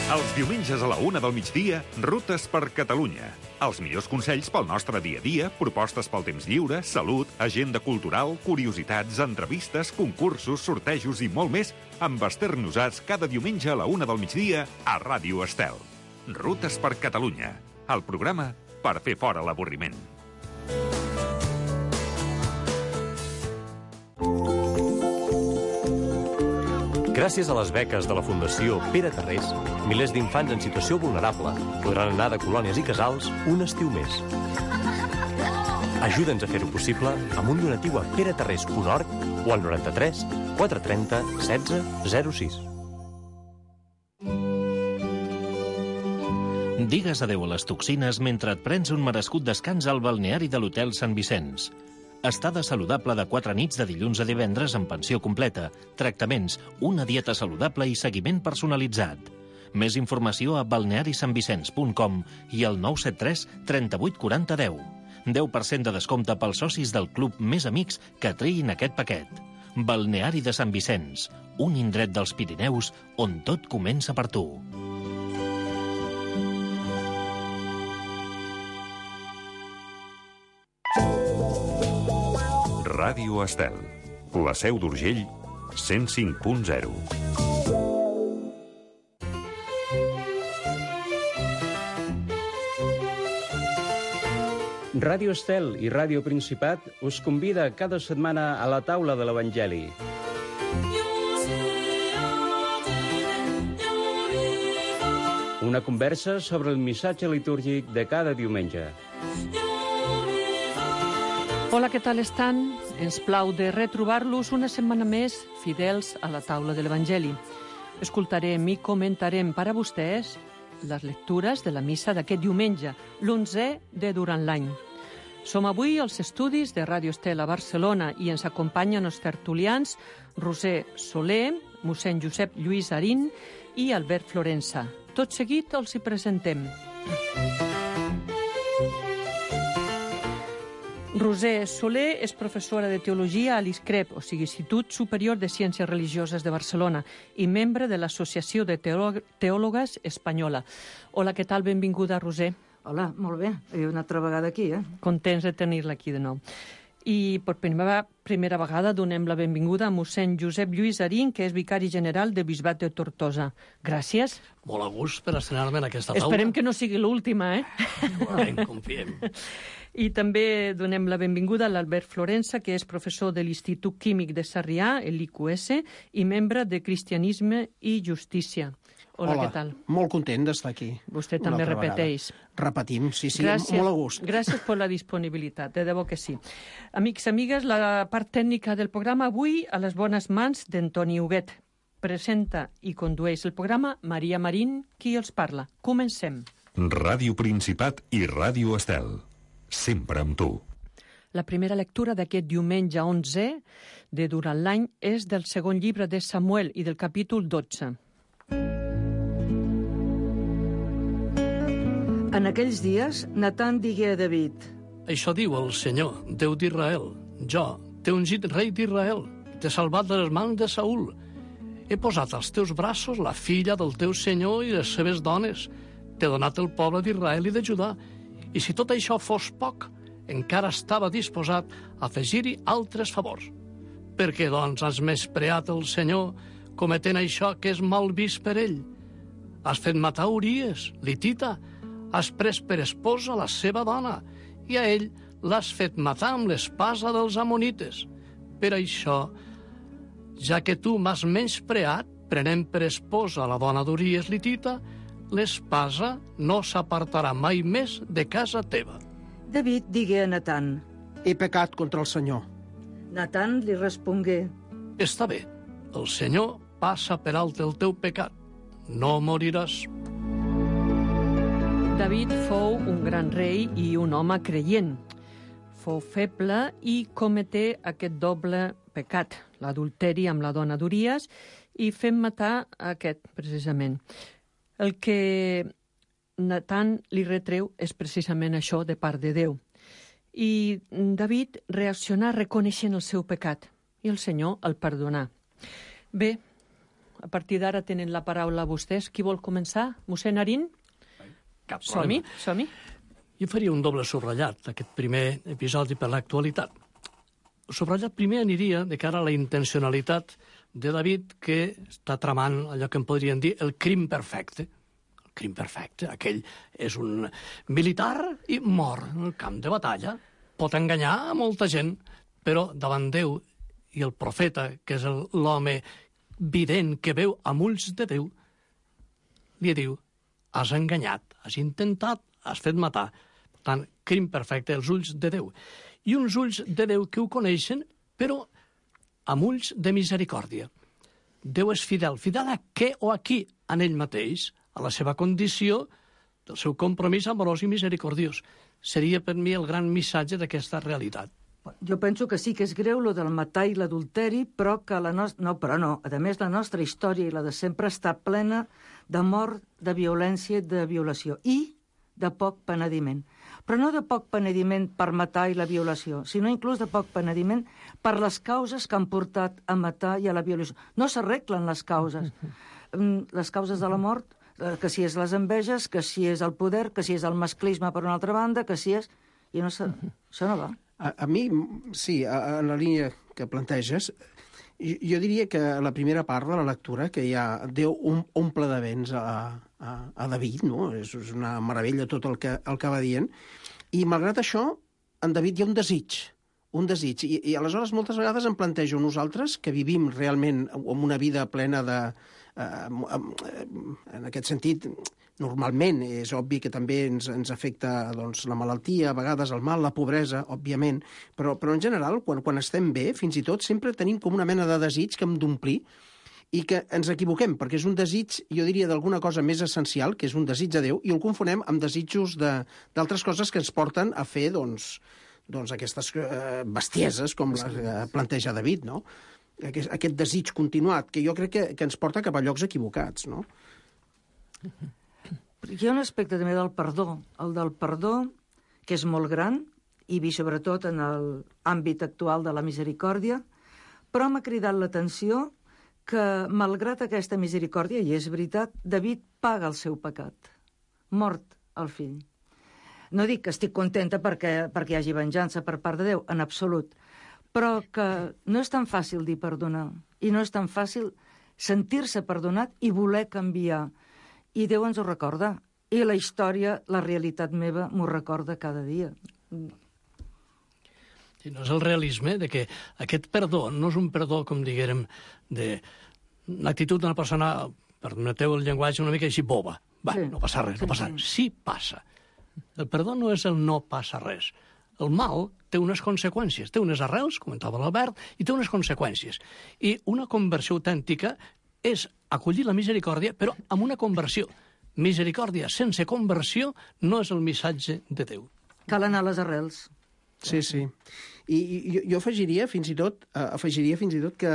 Els diumenges a la 1 del migdia, Rutes per Catalunya. Els millors consells pel nostre dia a dia, propostes pel temps lliure, salut, agenda cultural, curiositats, entrevistes, concursos, sortejos i molt més amb Esther Nosats cada diumenge a la 1 del migdia a Ràdio Estel. Rutes per Catalunya, el programa per fer fora l'avorriment. Gràcies a les beques de la Fundació Pere Tarrés, milers d'infants en situació vulnerable podran anar de colònies i casals un estiu més. Ajuda'ns a fer-ho possible amb un donatiu a peretarrés.org o al 93 430 16 06. Digues adeu a les toxines mentre et prens un merescut descans al balneari de l'Hotel Sant Vicenç. Estada saludable de 4 nits de dilluns a divendres amb pensió completa, tractaments, una dieta saludable i seguiment personalitzat. Més informació a balnearisantvicenç.com i al 973 38 40 10. 10% de descompte pels socis del club Més Amics que triïn aquest paquet. Balneari de Sant Vicenç, un indret dels Pirineus on tot comença per tu. Ràdio Estel. La Seu d'Urgell, 105.0. Ràdio Estel i Ràdio Principat us convida cada setmana a la taula de l'Evangeli. Una conversa sobre el missatge litúrgic de cada diumenge. Hola, què tal estan? Ens plau de retrobar-los una setmana més fidels a la taula de l'Evangeli. Escoltarem i comentarem per a vostès les lectures de la missa d'aquest diumenge, l'11è de durant l'any. Som avui als estudis de Ràdio Estel a Barcelona i ens acompanyen els tertulians Roser Soler, mossèn Josep Lluís Arín i Albert Florensa. Tot seguit els hi presentem. Roser Soler és professora de Teologia a l'ISCREP, o sigui, Institut Superior de Ciències Religioses de Barcelona, i membre de l'Associació de Teòlogues Espanyola. Hola, què tal? Benvinguda, Roser. Hola, molt bé. Una altra vegada aquí, Contents de tenir-la aquí de nou. I per primera vegada donem la benvinguda a mossèn Josep Lluís Arín, que és vicari general del Bisbat de Tortosa. Gràcies. Molt a gust per estrenar-me en aquesta taula. Esperem que no sigui l'última, Igualment, confiem. I també donem la benvinguda a l'Albert Florensa, que és professor de l'Institut Químic de Sarrià, l'IQS, i membre de Cristianisme i Justícia. Hola, què tal? Molt content d'estar aquí. Vostè també repeteix. Repetim, sí, Gràcies, molt a gust. Gràcies per la disponibilitat, de debò que sí. Amics, amigues, la part tècnica del programa avui a les bones mans d'Antoni Huguet. Presenta i condueix el programa Maria Marín, qui els parla. Comencem. Ràdio Principat i Ràdio Estel. Sempre amb tu. La primera lectura d'aquest diumenge 11 de durant l'any és del segon llibre de Samuel i del capítol 12. En aquells dies, Natan digué a David: Això diu el Senyor, Déu d'Israel. Jo, t'he ungit rei d'Israel, t'he salvat de les mans de Saül. He posat als teus braços la filla del teu senyor i les seves dones. T'he donat el poble d'Israel i de Judà. I si tot això fos poc, encara estava disposat a afegir-hi altres favors. Per què, doncs, has menyspreat el Senyor, cometent això que és mal vist per ell? Has fet matar Uries, l'Hitita, has pres per esposa la seva dona, i a ell l'has fet matar amb l'espasa dels amonites. Per això, ja que tu m'has menyspreat, prenent per esposa la dona d'Uries, l'Hitita, l'espasa no s'apartarà mai més de casa teva. David digué a Natan: He pecat contra el Senyor. Natan li respongué: Està bé, el Senyor passa per alt el teu pecat. No moriràs. David fou un gran rei i un home creient. Fou feble i cometé aquest doble pecat, l'adulteri amb la dona d'Uries i fent matar aquest, precisament. El que Natan li retreu és precisament això de part de Déu. I David reaccionà reconeixent el seu pecat i el Senyor el perdonà. Bé, A partir d'ara tenen la paraula vostès. Qui vol començar? Mossèn Arín? Cap Som-hi, problema. som-hi. Jo faria un doble subratllat d'aquest primer episodi per l'actualitat. El subratllat primer aniria de cara a la intencionalitat de David, que està tramant allò que en podrien dir el crim perfecte. El crim perfecte, aquell és un militar i mor en el camp de batalla. Pot enganyar a molta gent, però davant Déu i el profeta, que és l'home vident que veu amb ulls de Déu, li diu: has enganyat, has intentat, has fet matar. Per tant, crim perfecte, els ulls de Déu. I uns ulls de Déu que ho coneixen, però amb ulls de misericòrdia. Déu és fidel. Fidel a què o a qui? En ell mateix, a la seva condició, del seu compromís amorós i misericordiós. Seria per mi el gran missatge d'aquesta realitat. Jo penso que sí que és greu lo del matar i l'adulteri, però que la nostra... No. A més, la nostra història i la de sempre està plena de mort, de violència i de violació. I de poc penediment. Però no de poc penediment per matar i la violació, sinó inclús de poc penediment per les causes que han portat a matar i a la violació. No s'arreglen les causes. Les causes de la mort, que si és les enveges, que si és el poder, que si és el masclisme per una altra banda, que si és... I no això no va. A mi, sí, en la línia que planteges, jo diria que la primera part de la lectura, que ja Déu omple de béns a David, no? És una meravella tot el que va dient, i malgrat això, en David hi ha un desig. I aleshores moltes vegades em plantejo nosaltres, que vivim realment amb una vida plena de... en aquest sentit, normalment és obvi que també ens afecta doncs, la malaltia, a vegades el mal, la pobresa, òbviament, però en general, quan estem bé, fins i tot, sempre tenim com una mena de desig que hem d'omplir i que ens equivoquem, perquè és un desig, jo diria, d'alguna cosa més essencial, que és un desig de Déu, i el confonem amb desitjos d'altres coses que ens porten a fer, doncs aquestes bestieses, com la que planteja David, no? Aquest desig continuat, que jo crec que ens porta cap a llocs equivocats, no? Hi ha un aspecte també del perdó, el del perdó, que és molt gran, i sobretot en l'àmbit actual de la misericòrdia, però m'ha cridat l'atenció que, malgrat aquesta misericòrdia, i és veritat, David paga el seu pecat. Mort el fill. No dic que estic contenta perquè hi hagi venjança per part de Déu, en absolut, però que no és tan fàcil dir perdonar, i no és tan fàcil sentir-se perdonat i voler canviar. I Déu ens ho recorda. I la història, la realitat meva, m'ho recorda cada dia. I no és el realisme de que aquest perdó no és un perdó, com diguérem, de l'actitud d'una persona, permeteu el llenguatge, una mica així boba. Va, sí. No passa res, no passa res. Sí passa. El perdó no és el no passa res. El mal té unes conseqüències, té unes arrels, comentava l'Albert, i té unes conseqüències. I una conversió autèntica és acollir la misericòrdia, però amb una conversió. Misericòrdia sense conversió no és el missatge de Déu. Cal anar a les arrels. Sí. I jo afegiria fins i tot que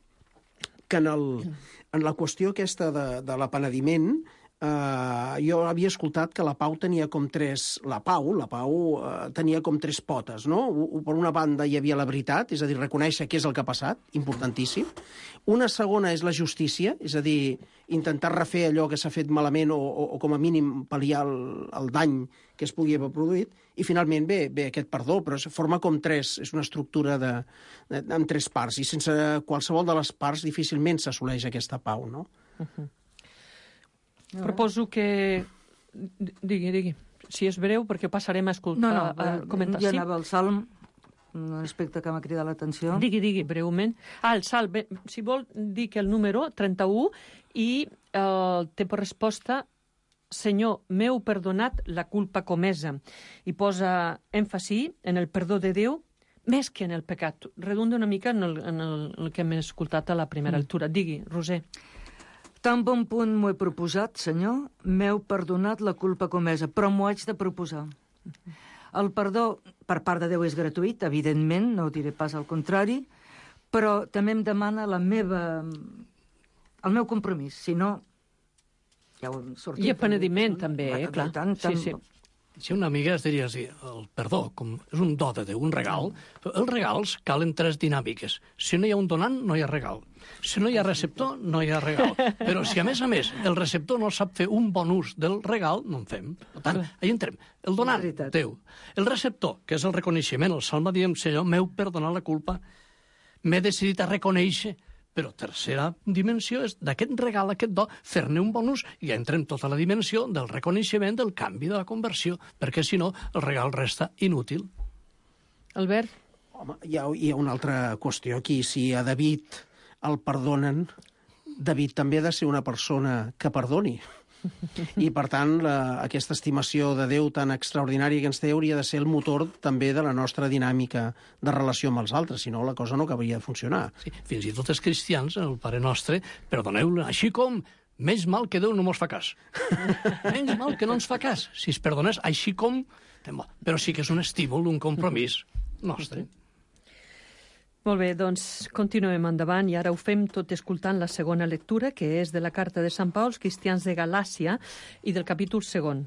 en la qüestió aquesta de l'apenediment, jo havia escoltat que la Pau tenia com tres... La Pau tenia com tres potes, no? Per una banda hi havia la veritat, és a dir, reconèixer què és el que ha passat, importantíssim. Una segona és la justícia, és a dir, intentar refer allò que s'ha fet malament o com a mínim pal·liar el dany que es podia haver produït. I finalment ve aquest perdó, però forma com tres, és una estructura amb tres parts, i sense qualsevol de les parts difícilment s'assoleix aquesta pau, no? Proposo que... Digui. Si és breu, perquè passarem a escoltar... comentar. Jo anava al Salm, un aspecte que m'ha cridat l'atenció. Digui, breument. El Salm, si vol, dic el número 31 i té per resposta: Senyor, m'heu perdonat la culpa comesa. I posa èmfasi en el perdó de Déu més que en el pecat. Redunda una mica en el que hem escoltat a la primera lectura. Digui, Roser. Tan bon punt m'ho he proposat, senyor, m'heu perdonat la culpa comesa, però m'ho haig de proposar. El perdó per part de Déu és gratuït, evidentment, no ho diré pas al contrari, però també em demana el meu compromís, si no... Ja ho hem sortit. I el penediment, també, clar. Sí. Si una amiga es diria així, el perdó, com és un do de Déu, un regal, els regals calen 3 dinàmiques. Si no hi ha un donant, no hi ha regal. Si no hi ha receptor, no hi ha regal. Però si, a més, el receptor no sap fer un bon ús del regal, no en fem. Per tant, ahí entrem. El donant, Déu. El receptor, que és el reconeixement, el salme diem, Senyor, m'heu perdonat la culpa, m'he decidit a reconèixer. Però tercera dimensió és d'aquest regal, aquest do, fer-ne un bon ús i entrem tota la dimensió del reconeixement del canvi de la conversió, perquè si no el regal resta inútil. Albert? Home, hi ha una altra qüestió aquí. Si a David el perdonen, David també ha de ser una persona que perdoni. I, per tant, aquesta estimació de Déu tan extraordinària que ens té hauria de ser el motor també de la nostra dinàmica de relació amb els altres, si no la cosa no acabaria de funcionar. Sí, fins i tot els cristians, el Pare Nostre, perdoneu-lo, així com menys mal que Déu no mos fa cas. Menys mal que no ens fa cas. Si es perdonés, així com... Però sí que és un estímul, un compromís nostre. Molt bé, doncs continuem endavant i ara ho fem tot escoltant la segona lectura, que és de la carta de Sant Pau als cristians de Galàcia i del capítol 2.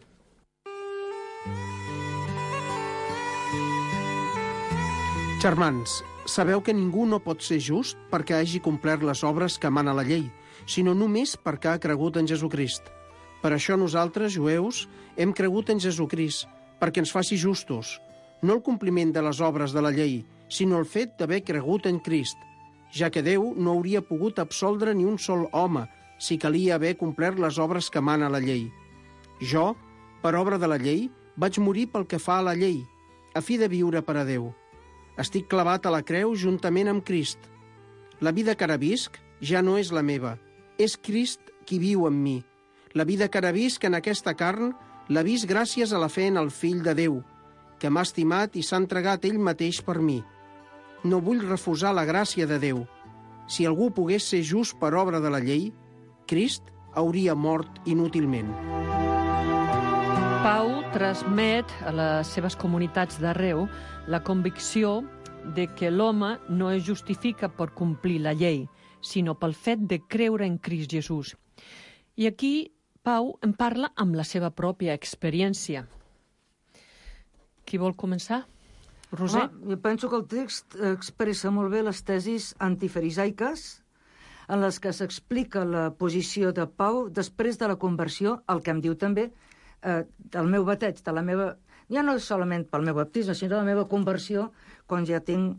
Germans, sabeu que ningú no pot ser just perquè hagi complert les obres que mana la llei, sinó només perquè ha cregut en Jesucrist. Per això nosaltres, jueus, hem cregut en Jesucrist, perquè ens faci justos, no el compliment de les obres de la llei, sinó el fet d'haver cregut en Crist, ja que Déu no hauria pogut absoldre ni un sol home si calia haver complert les obres que mana la llei. Jo, per obra de la llei, vaig morir pel que fa a la llei, a fi de viure per a Déu. Estic clavat a la creu juntament amb Crist. La vida que ara visc ja no és la meva, és Crist qui viu en mi. La vida que ara visc en aquesta carn l'ha vist gràcies a la fe en el Fill de Déu, que m'ha estimat i s'ha entregat ell mateix per mi. No vull refusar la gràcia de Déu. Si algú pogués ser just per obra de la llei, Crist hauria mort inútilment. Pau transmet a les seves comunitats d'arreu la convicció de que l'home no es justifica per complir la llei, sinó pel fet de creure en Crist Jesús. I aquí Pau en parla amb la seva pròpia experiència. Qui vol començar? Roser? Jo penso que el text expressa molt bé les tesis antifarisaiques en les que s'explica la posició de Pau després de la conversió, el que em diu també del meu bateig, de la meva... Ja no solament pel meu baptisme, sinó de la meva conversió, quan ja tinc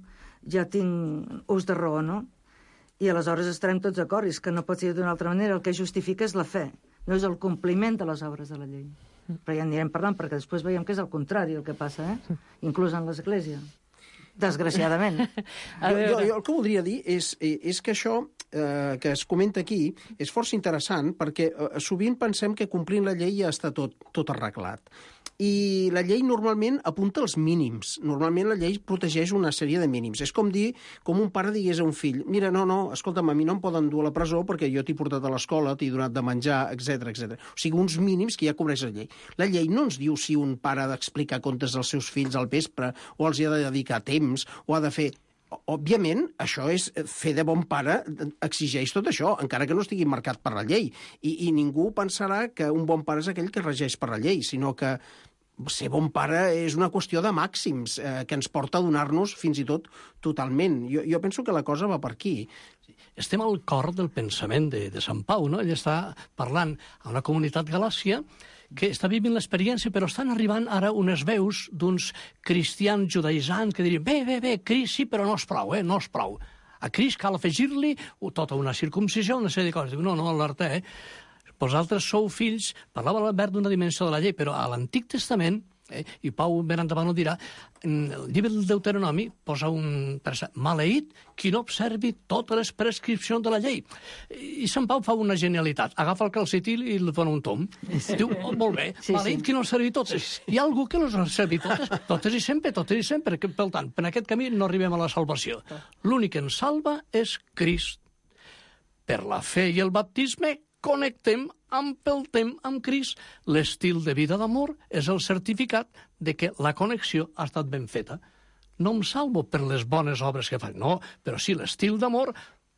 ús de raó, no? I aleshores estarem tots d'acord, és que no pot ser d'una altra manera. El que justifica és la fe, no és el compliment de les obres de la llei. Però ja anirem parlant, perquè després veiem que és el contrari el que passa, inclús en l'Església. Desgraciadament. Jo el que voldria dir és que això que es comenta aquí és força interessant, perquè sovint pensem que complint la llei ja està tot arreglat. I la llei normalment apunta als mínims. Normalment la llei protegeix una sèrie de mínims. És com un pare digués a un fill: mira, no, escolta'm, a mi no em poden dur a la presó perquè jo t'he portat a l'escola, t'he donat de menjar, etc. O sigui, uns mínims que ja cobreix la llei. La llei no ens diu si un pare ha d'explicar contes als seus fills al vespre, o els hi ha de dedicar temps, o ha de fer... Òbviament, això és fer de bon pare, exigeix tot això, encara que no estigui marcat per la llei. I ningú pensarà que un bon pare és aquell que regeix per la llei, sinó que ser bon pare és una qüestió de màxims que ens porta a donar-nos fins i tot totalment. Jo penso que la cosa va per aquí. Estem al cor del pensament de Sant Pau, no? Ell està parlant a una comunitat galàcia que està vivint l'experiència, però estan arribant ara unes veus d'uns cristians judaïsants que dirien: bé, Crist sí, però no és prou, no és prou. A Crist cal afegir-li tota una circumcisió, una sèrie de coses. Diu: no, alerta, vosaltres sou fills, parlava l'Albert d'una dimensió de la llei, però a l'Antic Testament, i Pau ben endavant ho dirà, en el llibre del Deuteronomi posa un maleït qui no observi totes les prescripcions de la llei. I Sant Pau fa una genialitat: agafa el calcetil i li dona un tom. Diu: molt bé, maleït qui no observi totes. Hi ha algú que les observi totes i sempre. Per tant, per aquest camí no arribem a la salvació. L'únic que ens salva és Crist. Per la fe i el baptisme connectem amb Crist. L'estil de vida d'amor és el certificat de que la connexió ha estat ben feta. No em salvo per les bones obres que faig, no, però sí l'estil d'amor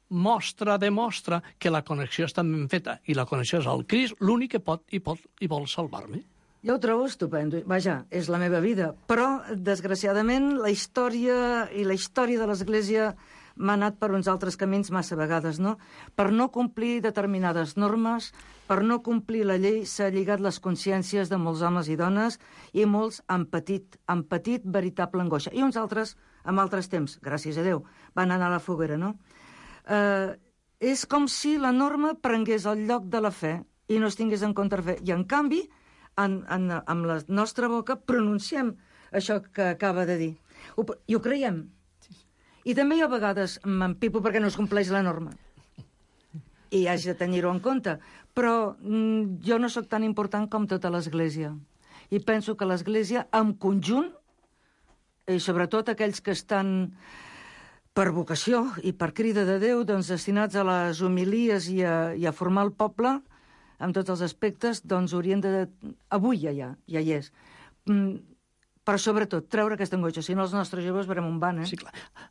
demostra que la connexió està ben feta, i la connexió és el Crist, l'únic que pot i vol salvar-me. Jo ho trobo estupendo. Vaja, és la meva vida. Però, desgraciadament, la història de l'Església m'ha anat per uns altres camins massa vegades, no? Per no complir determinades normes, per no complir la llei, s'ha lligat les consciències de molts homes i dones, i molts han patit veritable angoixa. I uns altres, en altres temps, gràcies a Déu, van anar a la foguera, no? És com si la norma prengués el lloc de la fe i no es tingués en compte la fe. I, en canvi, amb la nostra boca pronunciem això que acaba de dir. I ho creiem. I també jo a vegades m'empipo perquè no es compleix la norma. I haig de tenir-ho en compte. Però jo no sóc tan important com tota l'Església. I penso que l'Església, en conjunt, i sobretot aquells que estan per vocació i per crida de Déu, doncs destinats a les homilies i a formar el poble, en tots els aspectes, doncs haurien de... Avui ja hi és. Però sobretot, treure aquesta angoixa. Si no, els nostres joves veurem on van, Sí, clar.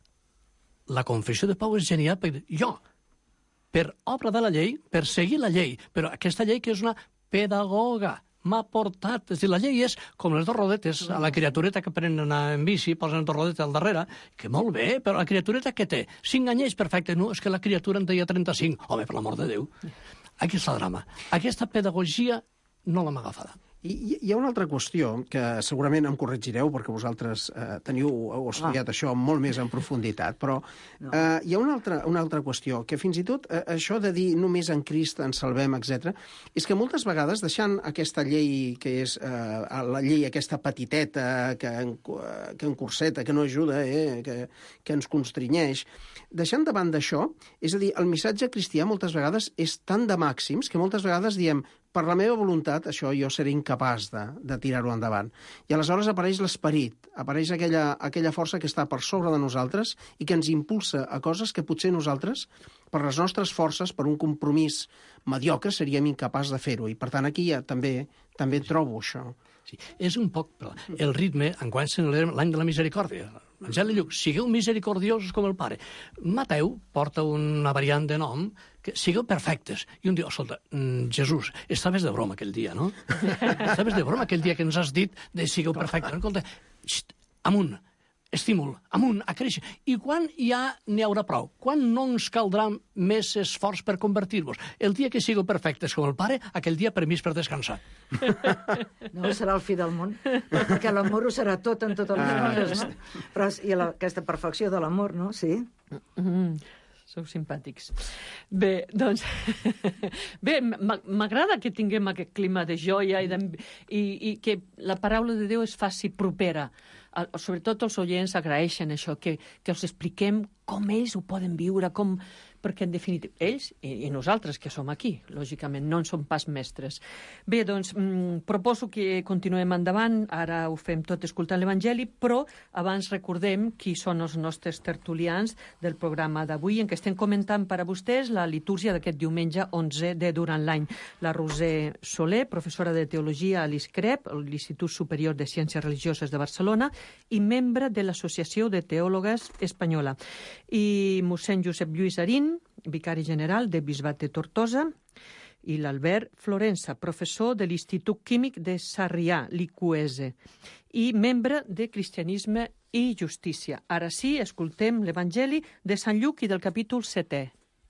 La confessió de Pau és genial perquè jo, per obra de la llei, per seguir la llei, però aquesta llei que és una pedagoga, m'ha portat... És a dir, la llei és com les dos rodetes, a la criatureta que aprenen a anar en bici, posen dos rodetes al darrere, que molt bé, però la criatureta què té? 5 anyells, perfecte. No, és que la criatura en deia 35. Home, per l'amor de Déu. Aquí és el drama. Aquesta pedagogia no l'hem agafada. I hi ha una altra qüestió que segurament em corregireu perquè vosaltres heu estudiat això molt més en profunditat, però hi ha una altra qüestió, que fins i tot això de dir només en Crist ens salvem, etc., és que moltes vegades, deixant aquesta llei que és la llei aquesta petiteta, que encorseta, que no ajuda, que ens constrinyeix, deixant davant d'això, és a dir, el missatge cristià moltes vegades és tan de màxims que moltes vegades diem per la meva voluntat, això jo seré incapaç de tirar-ho endavant. I aleshores apareix l'esperit, apareix aquella força que està per sobre de nosaltres i que ens impulsa a coses que potser nosaltres, per les nostres forces, per un compromís mediocre, seríem incapaç de fer-ho. I, per tant, aquí ja també trobo això. Sí, és un poc el ritme en quan celebrem l'any de la misericòrdia. L'Evangeli diu, sigueu misericordiosos com el Pare. Mateu porta una variant de nom que sigueu perfectes. I un diu, escolta, Jesús, estaves de broma aquell dia, no? Estaves de broma aquell dia que ens has dit de sigueu perfectes. Escolta, amunt, estímul, amunt, a créixer. I quan ja n'hi haurà prou? Quan no ens caldrà més esforç per convertir-vos? El dia que sigueu perfectes com el Pare, aquell dia permís per descansar. No serà el fi del món, perquè l'amor ho serà tot en totes les coses, no? Però, i aquesta perfecció de l'amor, no? Sí. Sou simpàtics. Bé, doncs... Bé, m'agrada que tinguem aquest clima de joia i que la paraula de Déu es faci propera. Sobretot els oients agraeixen això, que els expliquem com ells ho poden viure, perquè en definitiva ells i nosaltres que som aquí, lògicament, no en som pas mestres. Bé, doncs, proposo que continuem endavant, ara ho fem tot escoltant l'Evangeli, però abans recordem qui són els nostres tertulians del programa d'avui, en què estem comentant per a vostès la litúrgia d'aquest diumenge 11 de durant l'any. La Roser Soler, professora de Teologia a l'ISCREP, l'Institut Superior de Ciències Religioses de Barcelona, i membre de l'Associació de Teòlogues Espanyola. I mossèn Josep Lluís Arín, vicari general de Bisbat de Tortosa, i l'Albert Florença, professor de l'Institut Químic de Sarrià, l'IQS, i membre de Cristianisme i Justícia. Ara sí, escoltem l'Evangeli de Sant Lluc i del capítol 7è.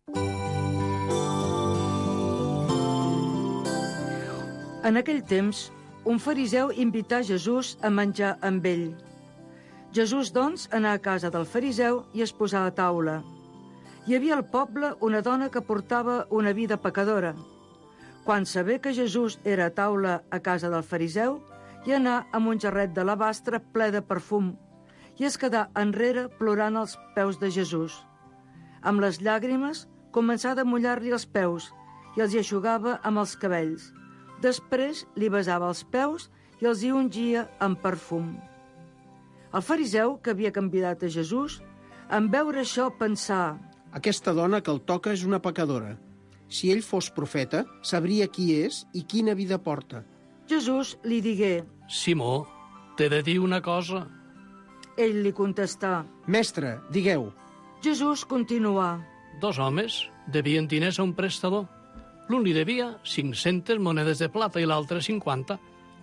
En aquell temps, un fariseu invità Jesús a menjar amb ell. Jesús, doncs, anà a casa del fariseu i es posà a taula. Hi havia al poble una dona que portava una vida pecadora. Quan sabé que Jesús era a taula a casa del fariseu, hi anà amb un jarret d'alabastre ple de perfum i es quedà enrere plorant als peus de Jesús. Amb les llàgrimes començà a mullar-li els peus i els hi eixugava amb els cabells. Després li besava els peus i els hi ungia amb perfum. El fariseu, que havia convidat a Jesús, en veure això pensà: aquesta dona que el toca és una pecadora. Si ell fos profeta, sabria qui és i quina vida porta. Jesús li digué: Simó, t'he de dir una cosa. Ell li contestà: mestre, digueu. Jesús continuà: 2 homes devien diners a un prestador. L'un li devia 500 monedes de plata i l'altre 50.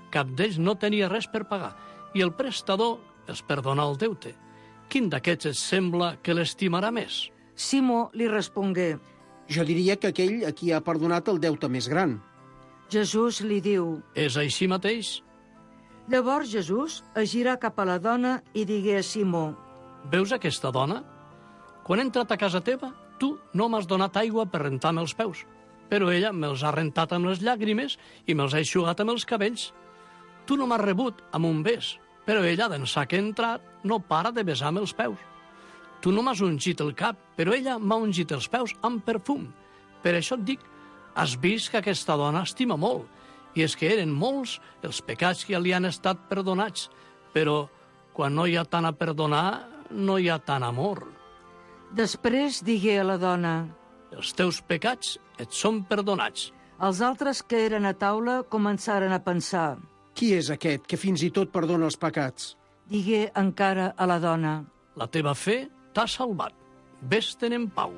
cap d'ells no tenia res per pagar, i el prestador els perdonà el deute. Quin d'aquests et sembla que l'estimarà més? Simó li respongué. Jo diria que aquell a qui ha perdonat el deute més gran. Jesús li diu. És així mateix? Llavors Jesús es girà cap a la dona i digué a Simó. Veus aquesta dona? Quan he entrat a casa teva, tu no m'has donat aigua per rentar-me els peus, però ella me'ls ha rentat amb les llàgrimes i me'ls ha eixugat amb els cabells. Tu no m'has rebut amb un bes, però ella, d'ençà que he entrat, no para de besar-me els peus. Tu no m'has ungit el cap, però ella m'ha ungit els peus amb perfum. Per això et dic, has vist que aquesta dona estima molt, i és que eren molts els pecats que li han estat perdonats, però quan no hi ha tant a perdonar, no hi ha tant amor. Després digué a la dona. Els teus pecats et són perdonats. Els altres que eren a taula començaren a pensar. Qui és aquest que fins i tot perdona els pecats? Digué encara a la dona. La teva fe t'ha salvat. Ves-te'n en pau.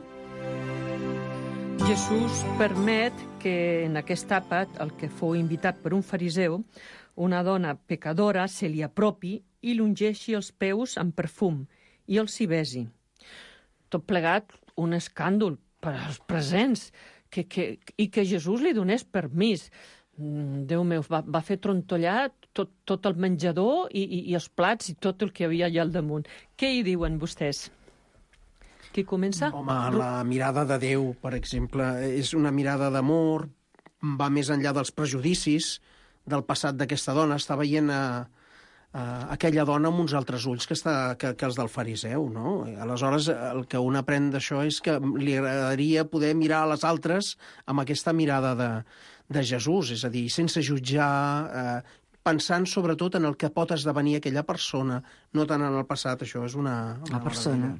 Jesús permet que en aquest àpat, el que fou invitat per un fariseu, una dona pecadora se li apropi i l'ungeixi els peus amb perfum i els hi besi. Tot plegat, un escàndol per als presents, i que Jesús li donés permís. Déu meu, va fer trontollar tot el menjador i els plats i tot el que hi havia allà al damunt. Què hi diuen vostès? Qui comença? Home, la mirada de Déu, per exemple, és una mirada d'amor, va més enllà dels prejudicis del passat d'aquesta dona. Està veient aquella dona amb uns altres ulls que els del fariseu, no? Aleshores, el que un aprèn d'això és que li agradaria poder mirar a les altres amb aquesta mirada de Jesús, és a dir, sense jutjar, pensant sobretot en el que pot esdevenir aquella persona, no tant en el passat. Això és una persona.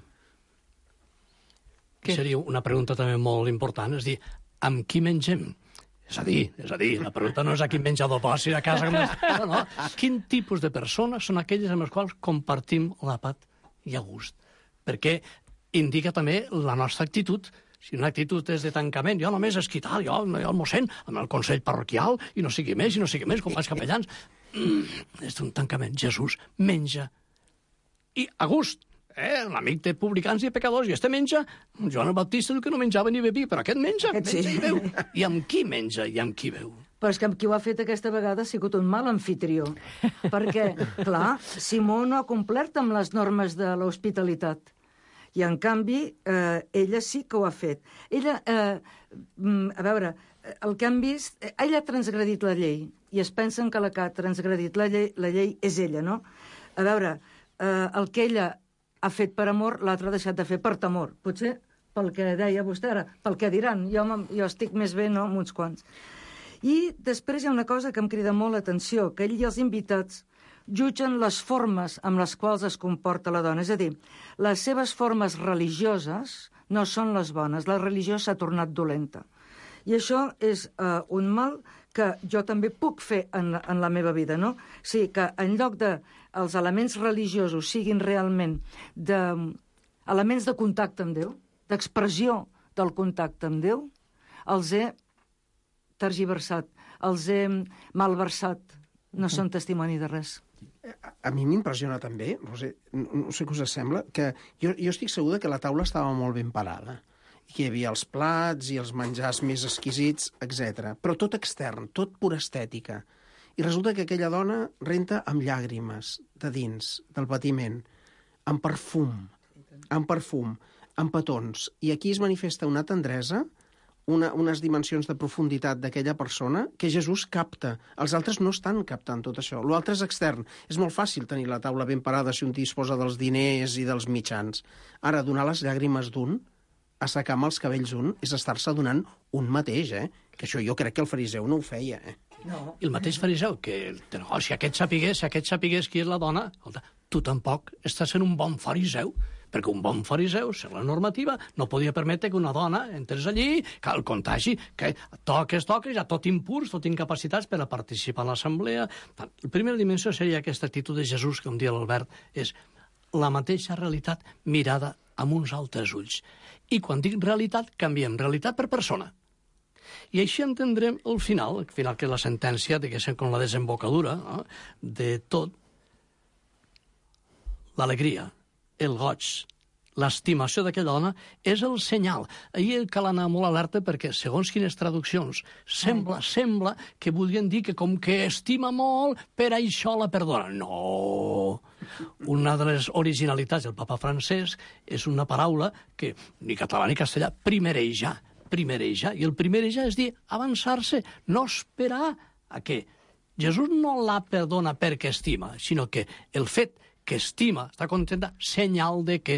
Seria una pregunta també molt important, és dir, amb qui mengem? És a dir, la pregunta no és a quin menjador passi a casa. No. Quin tipus de persones són aquelles amb les quals compartim l'àpat i a gust? Perquè indica també la nostra actitud. Si una actitud és de tancament, jo només és quitar, jo el mossèn, amb el consell parroquial, i no sigui més, com els capellans. És un tancament. Jesús menja. I a gust. L'amic té publicans i pecadors, i este menja. Joan el Baptista diu que no menjava ni bevia, però aquest menja i beu. I amb qui menja i amb qui beu? Però és que amb qui ho ha fet aquesta vegada ha sigut un mal anfitrió. Perquè, clar, Simó no ha complert amb les normes de l'hospitalitat. I, en canvi, ella sí que ho ha fet. Ella, a veure, el que han vist... Ella ha transgredit la llei, i es pensen que la que ha transgredit la llei és ella, no? A veure, el que ella ha fet per amor, l'altre ha deixat de fer per temor. Potser pel que deia vostè ara, pel que diran. Jo estic més bé, no?, amb uns quants. I després hi ha una cosa que em crida molt l'atenció, que ell i els invitats jutgen les formes amb les quals es comporta la dona. És a dir, les seves formes religioses no són les bones. La religió s'ha tornat dolenta. I això és un mal que jo també puc fer en la meva vida, no? O sigui, que en lloc de els elements religiosos siguin realment elements de contacte amb Déu, d'expressió del contacte amb Déu, els he tergiversat, els he malversat. No són testimoni de res. A mi m'impressiona també, Roser, no sé què us sembla, que jo estic segura que la taula estava molt ben parada, que hi havia els plats i els menjars més exquisits, etc. Però tot extern, tot pura estètica. I resulta que aquella dona renta amb llàgrimes de dins, del patiment, amb perfum, amb petons. I aquí es manifesta una tendresa, unes dimensions de profunditat d'aquella persona que Jesús capta. Els altres no estan captant tot això. L'altre és extern. És molt fàcil tenir la taula ben parada si un disposa dels diners i dels mitjans. Ara, donar les llàgrimes d'un, assecar amb els cabells un, és estar-se donant un mateix, Que això jo crec que el fariseu no ho feia, No. I el mateix fariseu, que si aquest sapigués qui és la dona, tu tampoc estàs sent un bon fariseu, perquè un bon fariseu, segons la normativa, no podia permetre que una dona entrés allí, que el contagi, que toques, ja tot impurs, tot incapacitats per a participar a l'assemblea. La primera dimensió seria aquesta actitud de Jesús, que un dia l'Albert, és la mateixa realitat mirada amb uns altres ulls. I quan dic realitat, canviem realitat per persona. I així entendrem el final que és la sentència, diguéssim, com la desembocadura de tot. L'alegria, el goig, l'estimació d'aquella dona és el senyal. Ahir cal anar molt alerta perquè, segons quines traduccions, sembla que voldrien dir que com que estima molt, per això la perdona. No! Una de les originalitats del papa Francesc és una paraula que, ni català ni castellà, primereja. I el primereja és dir, avançar-se, no esperar a que Jesús no la perdona perquè estima, sinó que el fet que estima, està contenta, senyal de que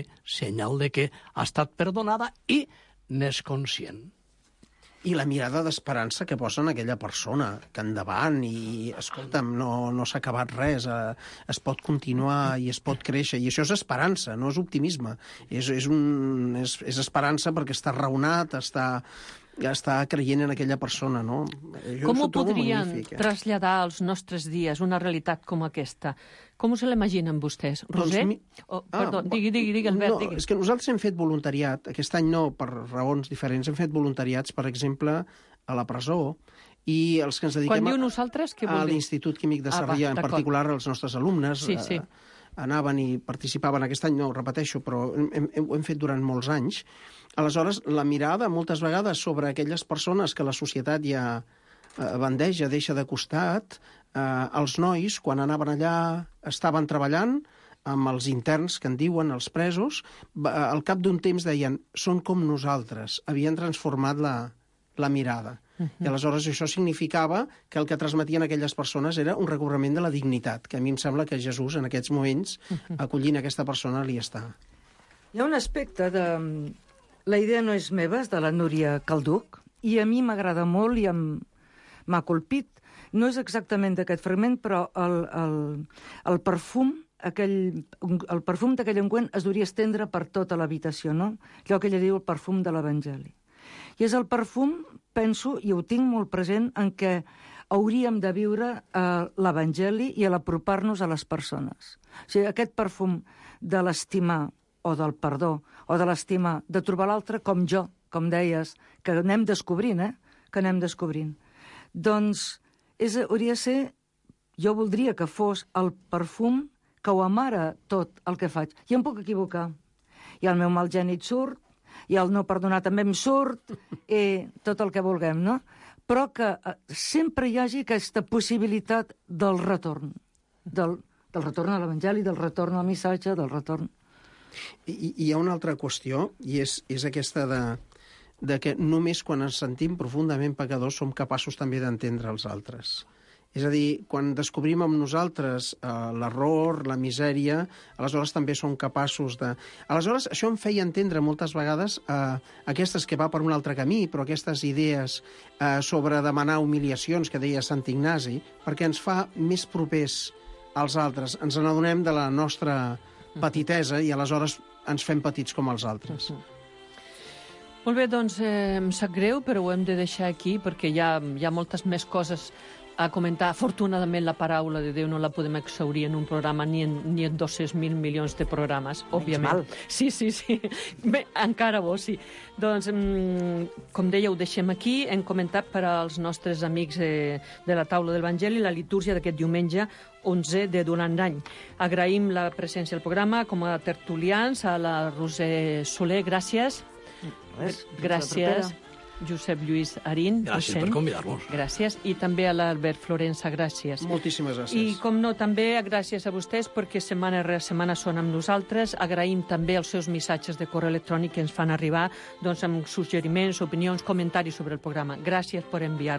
ha estat perdonada i n'és conscient. I la mirada d'esperança que posa en aquella persona, que endavant, i, escolta'm, no s'ha acabat res, es pot continuar i es pot créixer, i això és esperança, no és optimisme. És esperança perquè està raonat, està creient en aquella persona, no? Com ho podrien traslladar als nostres dies, una realitat com aquesta? Com se l'imaginen vostès? Roser? Perdó, digui, Albert, digui. No, és que nosaltres hem fet voluntariat, aquest any no, per raons diferents, hem fet voluntariats, per exemple, a la presó, i els que ens dediquem Quan diu nosaltres, què vol dir? A l'Institut Químic de Sarrià, en particular els nostres alumnes, anaven i participaven. Aquest any no, ho repeteixo, però ho hem fet durant molts anys. Aleshores, la mirada, moltes vegades, sobre aquelles persones que la societat ja bandeja, deixa de costat, els nois, quan anaven allà, estaven treballant amb els interns, que en diuen, els presos, al cap d'un temps deien, són com nosaltres, havien transformat la mirada. I aleshores això significava que el que transmetien aquelles persones era un recobrament de la dignitat, que a mi em sembla que Jesús, en aquests moments, acollint aquesta persona, li està. Hi ha un aspecte de... La idea no és meva, és de la Núria Calduc, i a mi m'agrada molt i m'ha colpit. No és exactament d'aquest fragment, però el perfum d'aquell ungüent es hauria estendre per tota l'habitació, no? Allò que ella diu el perfum de l'Evangeli. I és el perfum, penso, i ho tinc molt present, en què hauríem de viure l'Evangeli i a l'apropar-nos a les persones. O sigui, aquest perfum de l'estimar o del perdó, o de l'estimar, de trobar l'altre com jo, com deies, que anem descobrint, que anem descobrint. Doncs hauria de ser, jo voldria que fos el perfum que ho amara tot el que faig. I em puc equivocar. I el meu mal gènit surt, i el no perdonar també em surt, i tot el que vulguem, no? Però que sempre hi hagi aquesta possibilitat del retorn, del retorn a l'Evangeli, del retorn al missatge, del retorn... I hi ha una altra qüestió, i és aquesta de que només quan ens sentim profundament pecadors som capaços també d'entendre els altres. És a dir, quan descobrim amb nosaltres l'error, la misèria, aleshores també som capaços de... Aleshores, això em feia entendre moltes vegades aquestes que va per un altre camí, però aquestes idees sobre demanar humiliacions que deia Sant Ignasi, perquè ens fa més propers als altres. Ens n'adonem de la nostra petitesa i aleshores ens fem petits com els altres. Molt bé, doncs em sap greu, però ho hem de deixar aquí perquè hi ha moltes més coses a comentar. Afortunadament la paraula de Déu no la podem exhaurir en un programa ni en 200.000 milions de programes, òbviament. Sí. Bé, encara bo, sí. Doncs, com deia, ho deixem aquí. Hem comentat per als nostres amics de la taula de l'Evangeli la litúrgia d'aquest diumenge 11 de durant l'any. Agraïm la presència al programa com a tertulians a la Roser Soler, gràcies. Gràcies. Josep Lluís Arín, gràcies per convidar-nos. Gràcies. I també a l'Albert Florença, gràcies. Moltíssimes gràcies. I, com no, també gràcies a vostès perquè setmana rere setmana són amb nosaltres. Agraïm també els seus missatges de correu electrònic que ens fan arribar amb suggeriments, opinions, comentaris sobre el programa. Gràcies per enviar